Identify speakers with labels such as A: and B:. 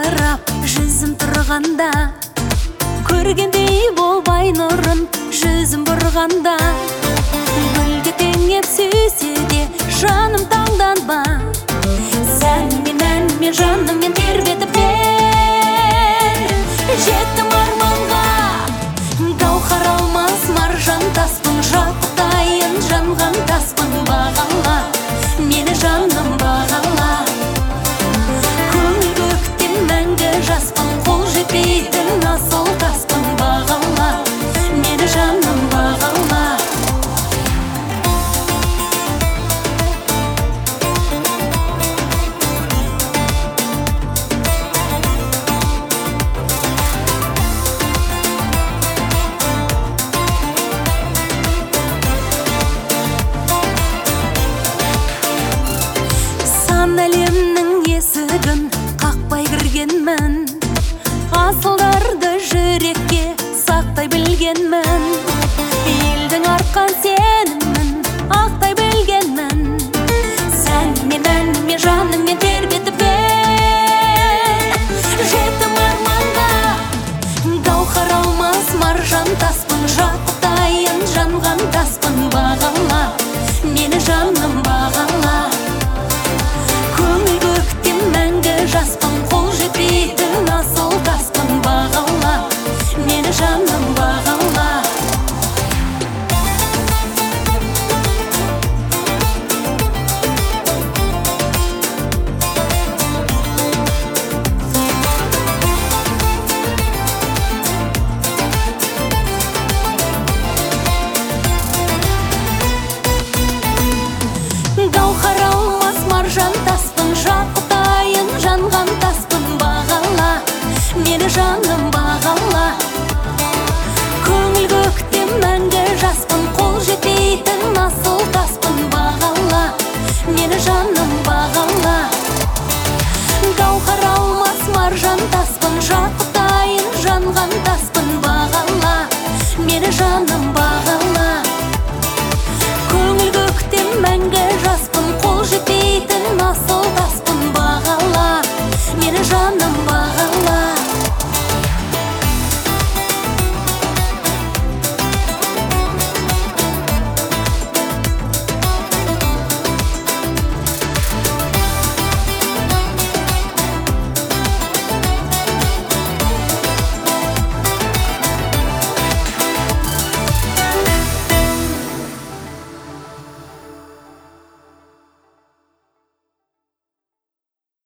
A: жалтырап жүзім тұрғанда, көргендей болбай нұрын жүзім бұрғанда, гүлге теңеп сүйсе де жаным таңданба, сәнмен әнмен жаныммен тербетіп жеттім арманға. Гауһар алмас маржан таспын, жақұтайын жанған таспын, бағала мені жаным бағала. Көңіл көктен мәңгі жаспын, қол жетпейтін асыл таспын, бағала мені жаным бағала. Әлемнің есігін қақпай кіргенмін, асылдарды жүрекке сақтай білгенмін, елдің артқан сенімін ақтай білгенмін, сәнмен әнмен жаныммен тербетіп жеттім арманға. Гауһар алмас маржан таспын, жақұтайын жанған таспын, бағала мені жаным бағала. Көңіл көктен мәңгі жаспын, қол жетпейтін асыл таспын, бағала мені жаным бағала. Гауһар алмас маржан таспын, жақұтайын жанған таспын, бағала мені жаным бағала. Көңіл көктем мәңгі жаспын, қол жетпейтін асыл таспын, бағала мені жаным бағала. Гауһар алмас маржан таспын.